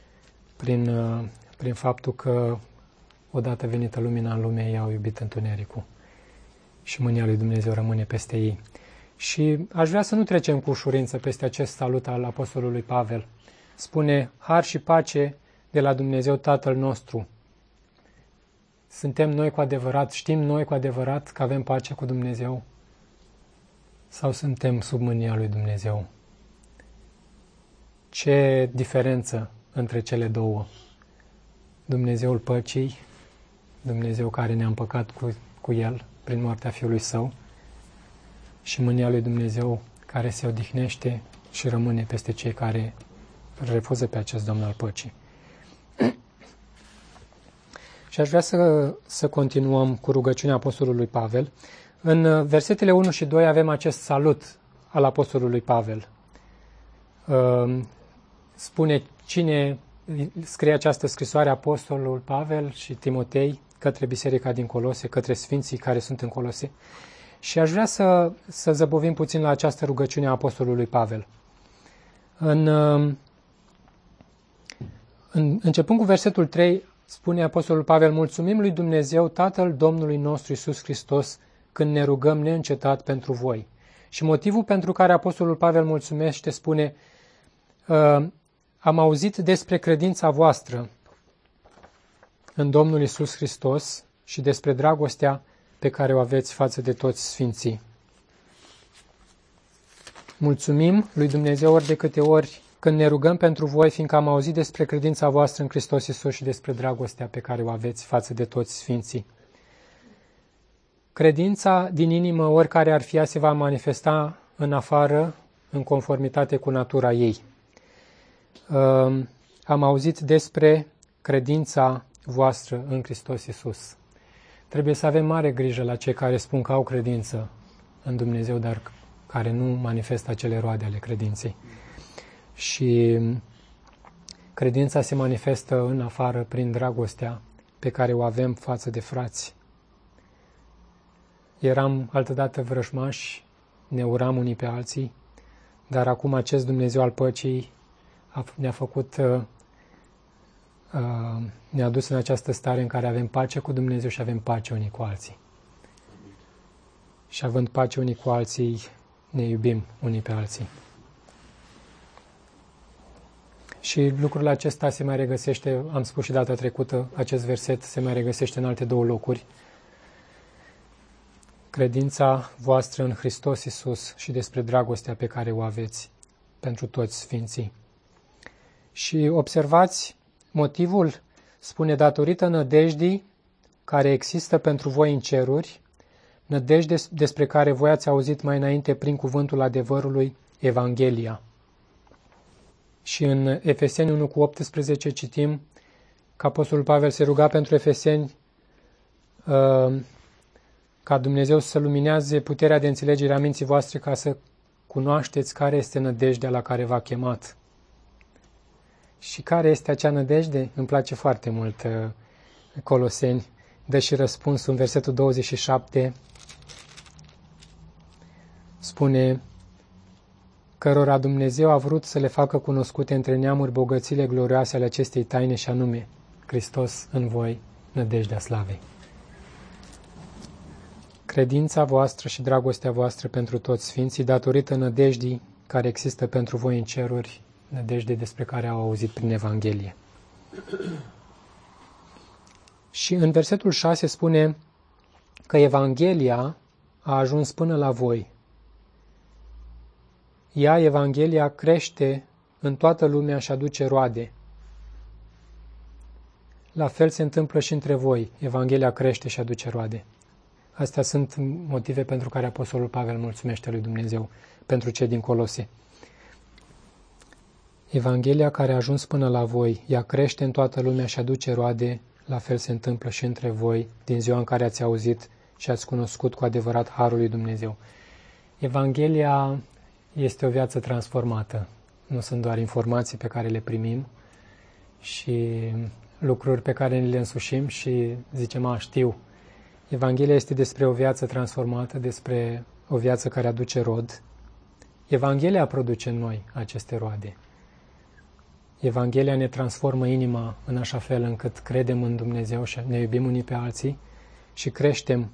S1: prin faptul că odată venită lumina în lume, ei au iubit întunericul și mânia lui Dumnezeu rămâne peste ei. Și aș vrea să nu trecem cu ușurință peste acest salut al Apostolului Pavel. Spune, har și pace de la Dumnezeu Tatăl nostru. Suntem noi cu adevărat, știm noi cu adevărat că avem pace cu Dumnezeu? Sau suntem sub mânia lui Dumnezeu? Ce diferență între cele două? Dumnezeul păcii, Dumnezeu care ne-a împăcat cu El prin moartea Fiului Său, și mânia lui Dumnezeu care se odihnește și rămâne peste cei care refuză pe acest Domn al păcii. Și aș vrea să continuăm cu rugăciunea Apostolului Pavel. În versetele 1 și 2 avem acest salut al Apostolului Pavel. Spune cine scrie această scrisoare, Apostolul Pavel și Timotei, către biserica din Colose, către sfinții care sunt în Colose. Și aș vrea să zăbovim puțin la această rugăciune a Apostolului Pavel. Începând cu versetul 3, spune Apostolul Pavel: mulțumim lui Dumnezeu, Tatăl Domnului nostru Iisus Hristos, când ne rugăm neîncetat pentru voi. Și motivul pentru care Apostolul Pavel mulțumește spune: am auzit despre credința voastră în Domnul Iisus Hristos și despre dragostea pe care o aveți față de toți sfinții. Mulțumim lui Dumnezeu ori de câte ori când ne rugăm pentru voi, fiindcă am auzit despre credința voastră în Hristos Iisus și despre dragostea pe care o aveți față de toți sfinții. Credința din inimă, oricare ar fi ea, se va manifesta în afară, în conformitate cu natura ei. Am auzit despre credința voastră în Hristos Iisus. Trebuie să avem mare grijă la cei care spun că au credință în Dumnezeu, dar care nu manifestă acele roade ale credinței. Și credința se manifestă în afară prin dragostea pe care o avem față de frați. Eram altădată vrăjmași, ne uram unii pe alții, dar acum acest Dumnezeu al păcii ne-a dus în această stare în care avem pace cu Dumnezeu și avem pace unii cu alții. Și având pace unii cu alții, ne iubim unii pe alții. Și lucrul acesta se mai regăsește, am spus și data trecută, acest verset se mai regăsește în alte două locuri. Credința voastră în Hristos Iisus și despre dragostea pe care o aveți pentru toți sfinții. Și observați, motivul spune: datorită nădejdii care există pentru voi în ceruri, nădejde despre care voi ați auzit mai înainte prin cuvântul adevărului, Evanghelia. Și în Efeseni 1:18 citim că Apostolul Pavel se ruga pentru efeseni ca Dumnezeu să lumineze puterea de înțelegere a minții voastre ca să cunoașteți care este nădejdea la care v-a chemat. Și care este acea nădejde? Îmi place foarte mult Coloseni. Dă și răspunsul în versetul 27. Spune: cărora Dumnezeu a vrut să le facă cunoscute între neamuri bogățile glorioase ale acestei taine, și anume Hristos în voi, nădejdea slavei. Credința voastră și dragostea voastră pentru toți sfinții, datorită nădejdii care există pentru voi în ceruri, nădejde despre care au auzit prin Evanghelie. Și în versetul 6 spune că Evanghelia a ajuns până la voi. Ea, Evanghelia, crește în toată lumea și aduce roade. La fel se întâmplă și între voi. Evanghelia crește și aduce roade. Astea sunt motive pentru care Apostolul Pavel mulțumește lui Dumnezeu pentru cei din Colose. Evanghelia care a ajuns până la voi, ea crește în toată lumea și aduce roade, la fel se întâmplă și între voi din ziua în care ați auzit și ați cunoscut cu adevărat harul lui Dumnezeu. Evanghelia este o viață transformată. Nu sunt doar informații pe care le primim și lucruri pe care le însușim și zicem: știu. Evanghelia este despre o viață transformată, despre o viață care aduce rod. Evanghelia produce în noi aceste roade. Evanghelia ne transformă inima în așa fel încât credem în Dumnezeu și ne iubim unii pe alții și creștem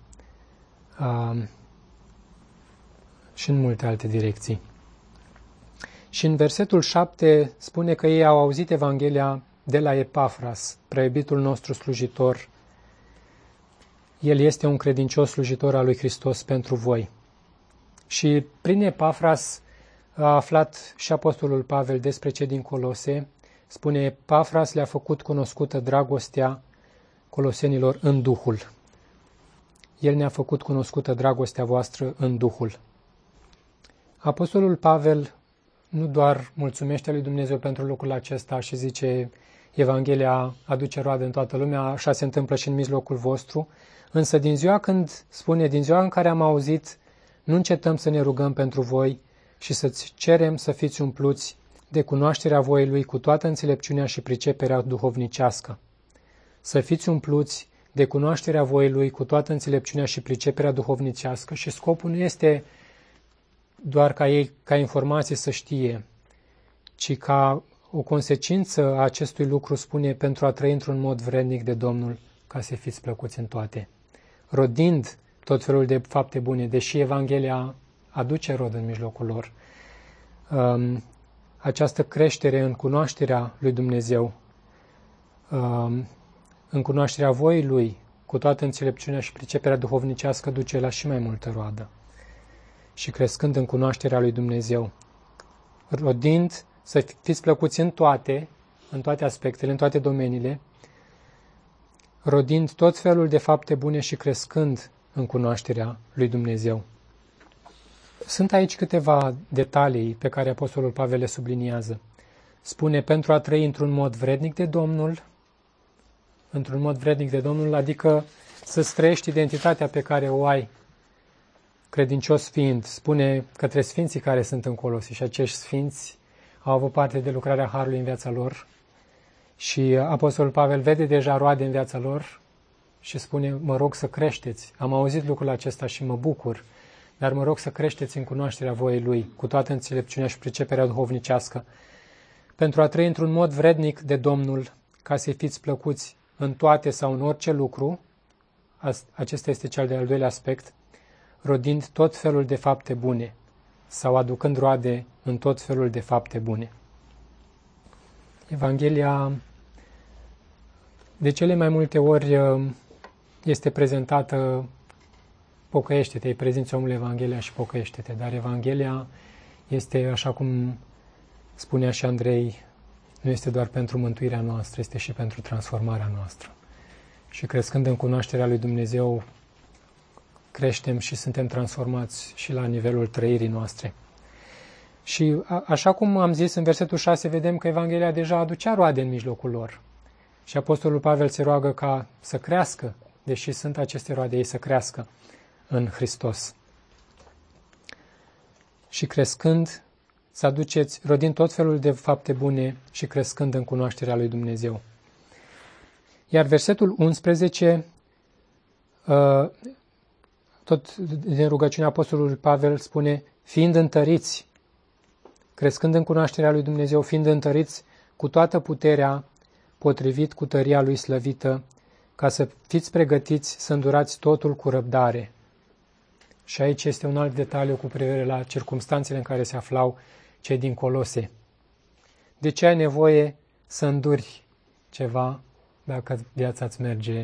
S1: și în multe alte direcții. Și în versetul 7 spune că ei au auzit Evanghelia de la Epafras, preiubitul nostru slujitor. El este un credincios slujitor al lui Hristos pentru voi. Și prin Epafras a aflat și apostolul Pavel despre cei din Colose. Spune, Epafras le-a făcut cunoscută dragostea colosenilor în Duhul. El ne-a făcut cunoscută dragostea voastră în Duhul. Apostolul Pavel nu doar mulțumește lui Dumnezeu pentru lucrul acesta și zice, Evanghelia aduce roade în toată lumea, așa se întâmplă și în mijlocul vostru, însă din ziua în care am auzit, nu încetăm să ne rugăm pentru voi și să-ți cerem să fiți umpluți de cunoașterea voii Lui cu toată înțelepciunea și priceperea duhovnicească. Să fiți umpluți de cunoașterea voii Lui cu toată înțelepciunea și priceperea duhovnicească și scopul nu este doar ca ei, ca informație să știe, ci ca o consecință a acestui lucru, spune, pentru a trăi într-un mod vrednic de Domnul, ca să fiți plăcuți în toate. Rodind tot felul de fapte bune, deși Evanghelia aduce rod în mijlocul lor. Această creștere în cunoașterea lui Dumnezeu, în cunoașterea voii Lui, cu toată înțelepciunea și priceperea duhovnicească, duce la și mai multă roadă. Și crescând în cunoașterea lui Dumnezeu, rodind să fiți plăcuți în toate aspectele, în toate domeniile, rodind tot felul de fapte bune și crescând în cunoașterea lui Dumnezeu. Sunt aici câteva detalii pe care apostolul Pavel le subliniază. Spune, pentru a trăi într-un mod vrednic de Domnul, adică să-ți trăiești identitatea pe care o ai, credincios fiind, spune către sfinții care sunt în Colosii, și acești sfinți au avut parte de lucrarea Harului în viața lor și apostolul Pavel vede deja roade în viața lor și spune, mă rog să creșteți. Am auzit lucrul acesta și mă bucur, dar mă rog să creșteți în cunoașterea voii Lui, cu toată înțelepciunea și priceperea duhovnicească, pentru a trăi într-un mod vrednic de Domnul, ca să-i fiți plăcuți în toate sau în orice lucru. Acesta este cel de-al doilea aspect, rodind tot felul de fapte bune sau aducând roade în tot felul de fapte bune. Evanghelia de cele mai multe ori este prezentată, pocăiește-te, îi prezinți omul Evanghelia și pocăiește-te, dar Evanghelia este, așa cum spunea și Andrei, nu este doar pentru mântuirea noastră, este și pentru transformarea noastră. Și crescând în cunoașterea lui Dumnezeu, creștem și suntem transformați și la nivelul trăirii noastre. Și așa cum am zis, în versetul 6 vedem că Evanghelia deja aducea roade în mijlocul lor. Și apostolul Pavel se roagă ca să crească, deși sunt aceste roade, ei să crească în Hristos. Și crescând, să aduceți, rodind tot felul de fapte bune și crescând în cunoașterea lui Dumnezeu. Iar versetul 11, tot din rugăciunea apostolului Pavel spune, fiind întăriți, crescând în cunoașterea lui Dumnezeu, fiind întăriți cu toată puterea, potrivit cu tăria lui slăvită, ca să fiți pregătiți să îndurați totul cu răbdare. Și aici este un alt detaliu cu privire la circumstanțele în care se aflau cei din Colose. De ce ai nevoie să înduri ceva dacă viața îți merge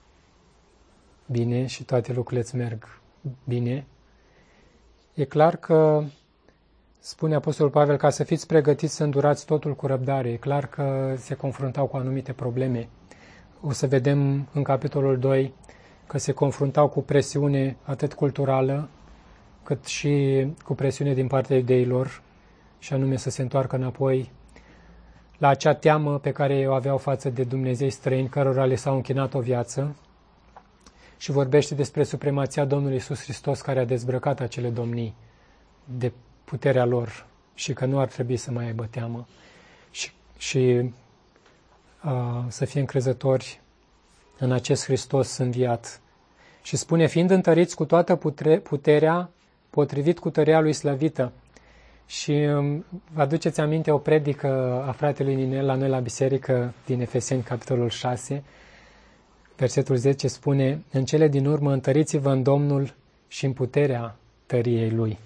S1: bine și toate lucrurile îți merg bine? E clar că, spune apostolul Pavel, ca să fiți pregătiți să îndurați totul cu răbdare. E clar că se confruntau cu anumite probleme. O să vedem în capitolul 2 că se confruntau cu presiune atât culturală, cât și cu presiune din partea iudeilor, și anume să se întoarcă înapoi la acea teamă pe care o aveau față de Dumnezei străini, cărora le s-au închinat o viață, și vorbește despre supremația Domnului Iisus Hristos, care a dezbrăcat acele domnii de puterea lor și că nu ar trebui să mai aibă teamă și să fie încrezători în acest Hristos înviat. Și spune, fiind întăriți cu toată puterea, potrivit cu tăria lui slăvită. Și vă aduceți aminte o predică a fratelui Ninel la noi la biserică din Efeseni, capitolul 6, versetul 10 spune, în cele din urmă întăriți-vă în Domnul și în puterea tăriei Lui.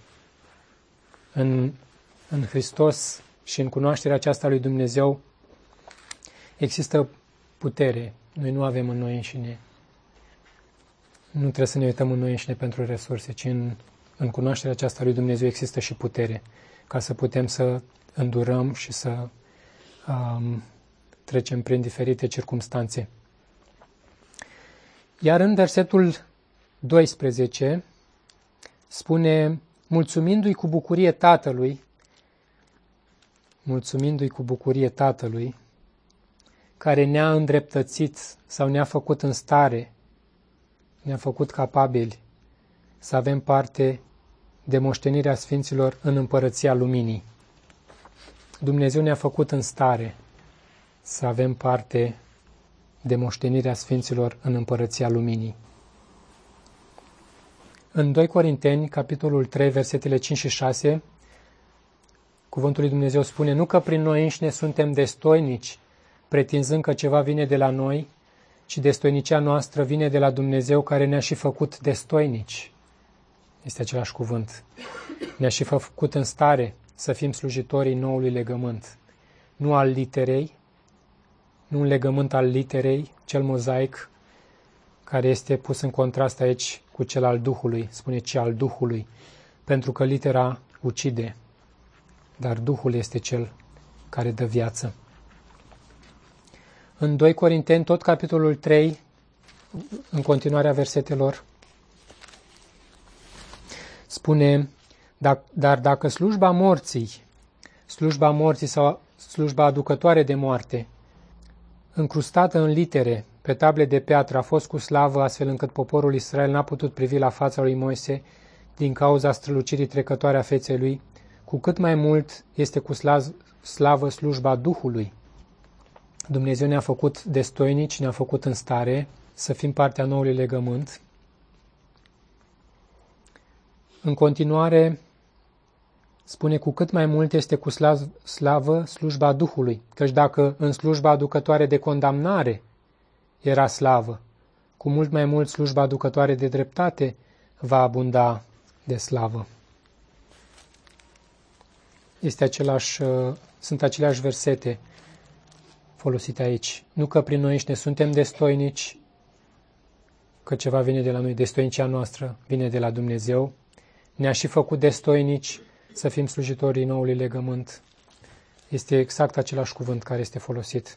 S1: În Hristos și în cunoașterea aceasta lui Dumnezeu, există putere. Noi nu avem în noi înșine. Nu trebuie să ne uităm în noi înșine pentru resurse, ci în cunoașterea aceasta lui Dumnezeu există și putere, ca să putem să îndurăm și să trecem prin diferite circumstanțe. Iar în versetul 12 spune, mulțumindu-i cu bucurie Tatălui, care ne-a îndreptățit sau ne-a făcut în stare, ne-a făcut capabili să avem parte de moștenirea Sfinților în Împărăția Luminii. Dumnezeu ne-a făcut în stare să avem parte de moștenirea Sfinților în Împărăția Luminii. În 2 Corinteni, capitolul 3, versetele 5 și 6, cuvântul lui Dumnezeu spune, nu că prin noi înșine suntem destoinici, pretinzând că ceva vine de la noi, ci destoinicia noastră vine de la Dumnezeu care ne-a și făcut destoinici. Este același cuvânt. Ne-a și făcut în stare să fim slujitorii noului legământ. Nu al literei, nu un legământ al literei, cel mozaic, care este pus în contrast aici cu cel al Duhului, spune ci al Duhului, pentru că litera ucide, dar Duhul este cel care dă viață. În 2 Corinteni, tot capitolul 3, în continuarea versetelor, spune, dar dacă slujba morții sau slujba aducătoare de moarte, încrustată în litere pe table de piatră, a fost cu slavă, astfel încât poporul Israel n-a putut privi la fața lui Moise din cauza strălucirii trecătoare a feței lui, cu cât mai mult este cu slavă slujba Duhului. Dumnezeu ne-a făcut destoinici, ne-a făcut în stare să fim partea noului legământ. În continuare, spune cu cât mai mult este cu slavă slujba Duhului, căci dacă în slujba aducătoare de condamnare era slavă, cu mult mai mult slujba aducătoare de dreptate va abunda de slavă. Sunt aceleași versete folosite aici. Nu că prin noi ne suntem destoinici, că ceva vine de la noi, destoinicia noastră vine de la Dumnezeu, ne-a și făcut destoinici să fim slujitorii noului legământ. Este exact același cuvânt care este folosit.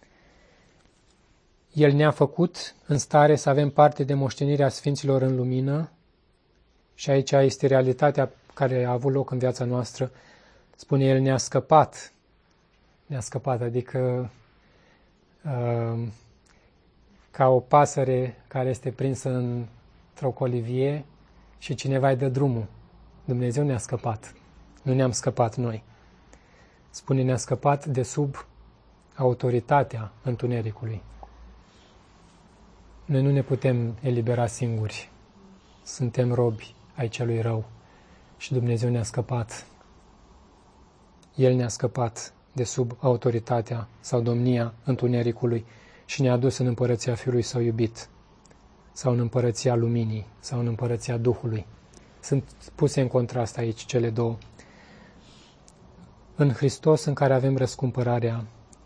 S1: El ne-a făcut în stare să avem parte de moștenirea Sfinților în lumină și aici este realitatea care a avut loc în viața noastră. Spune, El ne-a scăpat. Ne-a scăpat, adică ca o pasăre care este prinsă într-o colivie și cineva îi dă drumul. Dumnezeu ne-a scăpat. Nu ne-am scăpat noi. Spune, ne-a scăpat de sub autoritatea întunericului. Noi nu ne putem elibera singuri. Suntem robi ai celui rău și Dumnezeu ne-a scăpat. El ne-a scăpat de sub autoritatea sau domnia întunericului și ne-a dus în împărăția Fiului Său iubit, sau în împărăția luminii, sau în împărăția Duhului. Sunt puse în contrast aici cele două. În Hristos, în care avem răscumpărarea,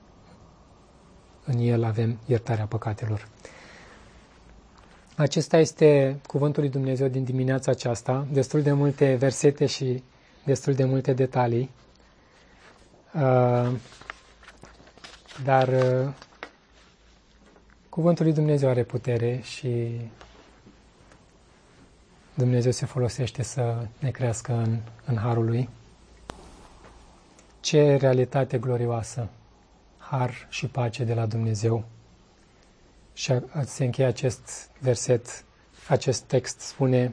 S1: în El avem iertarea păcatelor. Acesta este cuvântul lui Dumnezeu din dimineața aceasta, destul de multe versete și destul de multe detalii, dar cuvântul lui Dumnezeu are putere și Dumnezeu se folosește să ne crească în harul lui. Ce realitate glorioasă, har și pace de la Dumnezeu. Și se încheie acest verset, acest text spune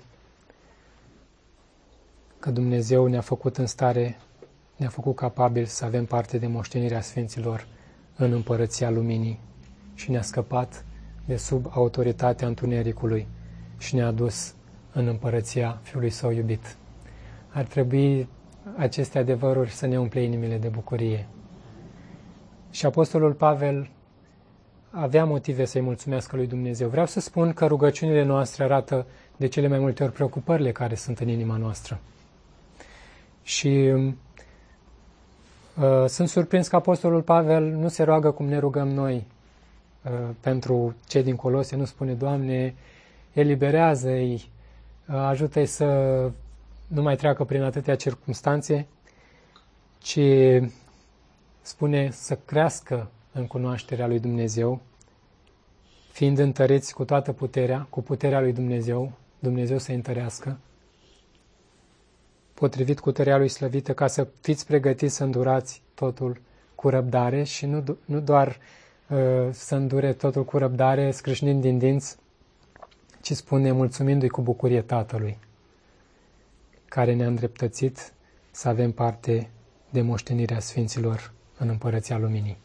S1: că Dumnezeu ne-a făcut în stare, ne-a făcut capabil să avem parte de moștenirea Sfinților în împărăția luminii și ne-a scăpat de sub autoritatea întunericului și ne-a dus în împărăția Fiului Său iubit. Ar trebui aceste adevăruri să ne umple inimile de bucurie. Și Apostolul Pavel avea motive să-i mulțumească lui Dumnezeu. Vreau să spun că rugăciunile noastre arată de cele mai multe ori preocupările care sunt în inima noastră. Și Sunt surprins că Apostolul Pavel nu se roagă cum ne rugăm noi pentru cei din Colose, nu spune, Doamne, eliberează-i, ajută-i să nu mai treacă prin atâtea circumstanțe, ci spune să crească în cunoașterea lui Dumnezeu, fiind întăriți cu toată puterea, cu puterea lui Dumnezeu, Dumnezeu să-i întărească, potrivit cu tăria lui slăvită, ca să fiți pregătiți să îndurați totul cu răbdare și nu doar să îndure totul cu răbdare, scrâșnind din dinți, ci spune mulțumindu-i cu bucurie Tatălui, care ne-a îndreptățit să avem parte de moștenirea Sfinților în Împărăția Luminii.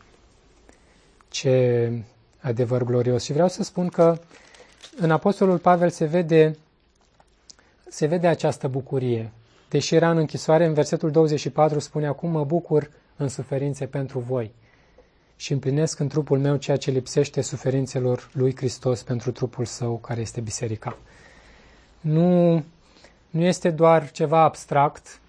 S1: Ce adevăr glorios! Și vreau să spun că în Apostolul Pavel se vede această bucurie. Deși era în închisoare, în versetul 24 spune, acum mă bucur în suferințe pentru voi și împlinesc în trupul meu ceea ce lipsește suferințelor lui Hristos pentru trupul său, care este biserica. Nu este doar ceva abstract.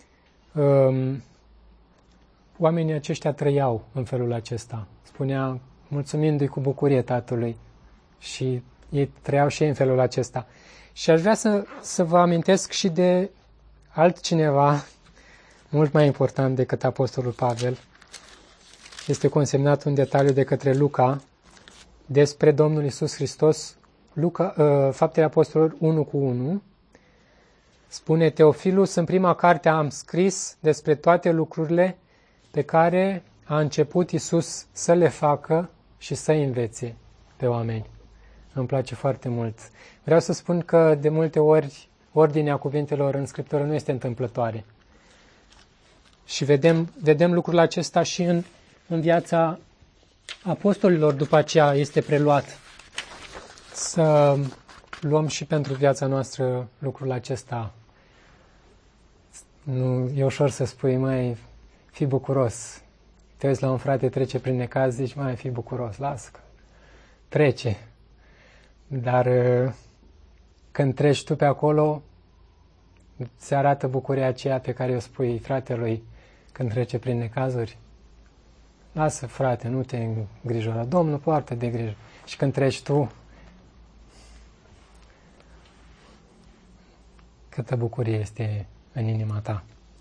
S1: Oamenii aceștia trăiau în felul acesta. Spunea, mulțumindu-i cu bucurie Tatălui, și ei trăiau și ei în felul acesta. Și aș vrea să vă amintesc și de altcineva mult mai important decât Apostolul Pavel. Este consemnat un detaliu de către Luca despre Domnul Iisus Hristos. Faptele Apostolilor 1:1 spune, Teofilus, în prima carte am scris despre toate lucrurile pe care a început Iisus să le facă și să învețe pe oameni. Îmi place foarte mult. Vreau să spun că de multe ori ordinea cuvintelor în Scriptură nu este întâmplătoare. Și vedem lucrul acesta și în viața apostolilor, după aceea este preluat. Să luăm și pentru viața noastră lucrul acesta. Nu e ușor să spui, mai fii bucuros. Te uiți la un frate, trece prin necaz, zici, mai fii bucuros, lasă că trece. Dar când treci tu pe acolo, se arată bucuria aceea pe care o spui fratelui când trece prin necazuri. Lasă, frate, nu te îngrijora, Domnul poartă de grijă. Și când treci tu, câtă bucurie este în inima ta.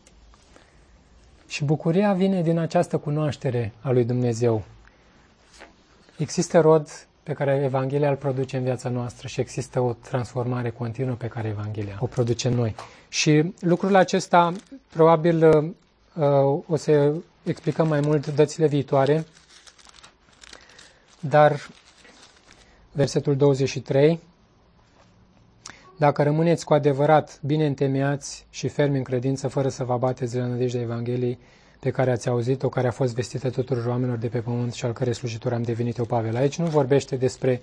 S1: Și bucuria vine din această cunoaștere a lui Dumnezeu. Există rod pe care Evanghelia îl produce în viața noastră și există o transformare continuă pe care Evanghelia o produce în noi. Și lucrul acesta probabil o să explicăm mai mult dățile viitoare, dar versetul 23, dacă rămâneți cu adevărat bine întemeiați și fermi în credință, fără să vă abateți de la nădejdea Evangheliei pe care ați auzit-o, care a fost vestită tuturor oamenilor de pe pământ și al cărei slujitor am devenit eu, Pavel. Aici nu vorbește despre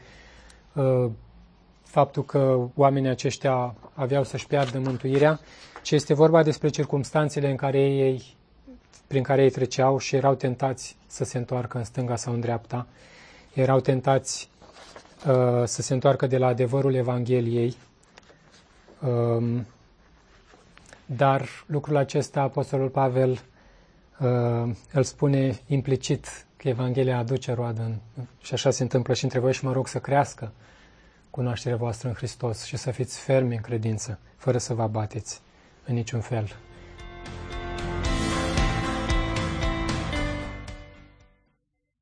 S1: faptul că oamenii aceștia aveau să-și piardă mântuirea, ci este vorba despre circumstanțele prin care ei treceau și erau tentați să se întoarcă în stânga sau în dreapta. Erau tentați să se întoarcă de la adevărul Evangheliei. Dar lucrul acesta, Apostolul Pavel îl spune implicit că Evanghelia aduce roadă și așa se întâmplă și între voi și mă rog să crească cunoașterea voastră în Hristos și să fiți fermi în credință, fără să vă abateți în niciun fel.